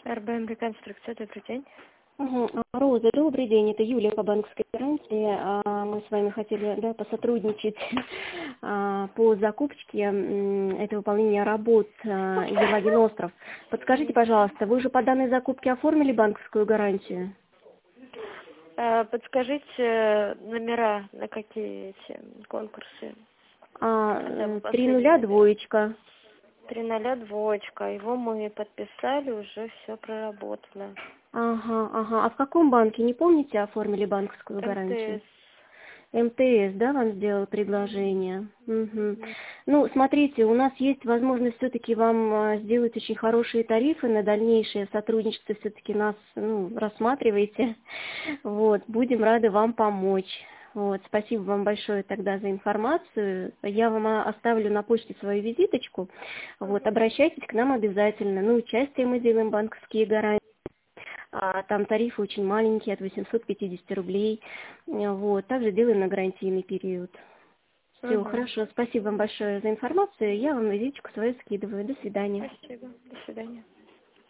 РБМ Реконструкция, добрый день. Роза, добрый день. Это Юлия по банковской гарантии. Мы с вами хотели посотрудничать по закупке. Это выполнение работ Елагин остров. Подскажите, пожалуйста, вы уже по данной закупке оформили банковскую гарантию? Подскажите номера на какие эти конкурсы? 3-0 двоечка. 3-0 двоечка. Его мы подписали, уже все проработано. Ага. А в каком банке, не помните, оформили банковскую гарантию? МТС, да, вам сделал предложение? Угу. Ну, смотрите, у нас есть возможность все-таки вам сделать очень хорошие тарифы на дальнейшее сотрудничество, все-таки нас, рассматривайте. Вот, будем рады вам помочь. Вот, спасибо вам большое тогда за информацию. Я вам оставлю на почте свою визиточку. Вот, обращайтесь к нам обязательно. Участие мы делаем банковские гарантии. Там тарифы очень маленькие, от 850 рублей. Вот. Также делаем на гарантийный период. Все, хорошо. Спасибо вам большое за информацию. Я вам визиточку свою скидываю. До свидания. Спасибо. До свидания.